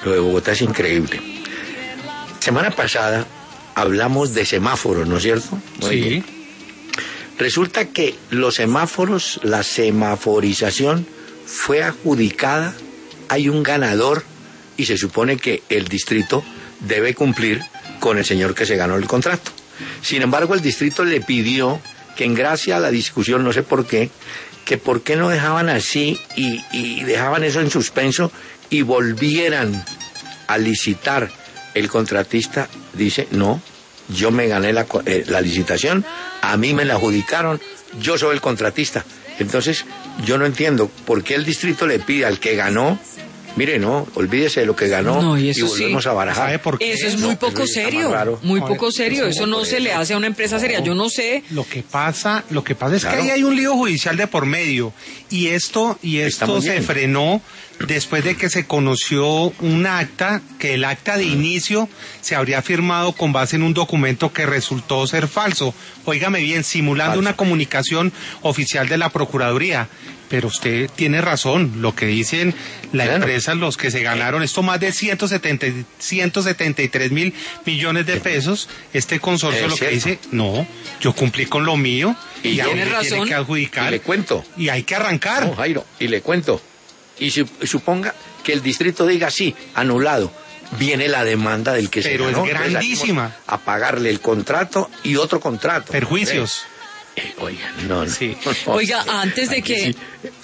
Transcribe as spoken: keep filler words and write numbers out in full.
Lo de Bogotá es increíble. Semana pasada hablamos de semáforos, ¿no es cierto? Muy Sí. bien. Resulta que los semáforos, la semaforización fue adjudicada, hay un ganador y se supone que el distrito debe cumplir con el señor que se ganó el contrato. Sin embargo, el distrito le pidió que en gracia a la discusión, no sé por qué, que por qué no dejaban así y, y dejaban eso en suspenso y volvieran a licitar. El contratista dice, no, yo me gané la, eh, la licitación, a mí me la adjudicaron, yo soy el contratista. Entonces, yo no entiendo por qué el distrito le pide al que ganó, mire, no, olvídese de lo que ganó No, y y, eso volvemos sí. a barajar. ¿Sabe por qué? Eso es No, muy poco eso está más serio, raro. muy Ahora, poco serio. eso Eso no por se le eso. hace a una empresa seria. Yo no sé. Lo que pasa, lo que pasa es Claro. que ahí hay un lío judicial de por medio y esto y Está esto muy se bien. frenó después de que se conoció un acta, que el acta de inicio se habría firmado con base en un documento que resultó ser falso. Óigame bien, simulando Falso. una comunicación oficial de la Procuraduría. Pero usted tiene razón, lo que dicen la Claro. empresa, los que se ganaron, esto más de ciento setenta, ciento setenta y tres mil millones de pesos, este consorcio Es lo que cierto. dice, no, yo cumplí con lo mío Y y, tiene ahora me razón. tiene que Y adjudicar le cuento. y hay que arrancar. No, Jairo, y le cuento. Y su- suponga que el distrito diga sí, anulado. Viene la demanda del que Pero se es ganó. Entonces grandísima. salimos a pagarle el contrato y otro contrato. Perjuicios. Eh, oigan, no, no. Sí. no, Oiga, sí. antes de Aquí que- sí.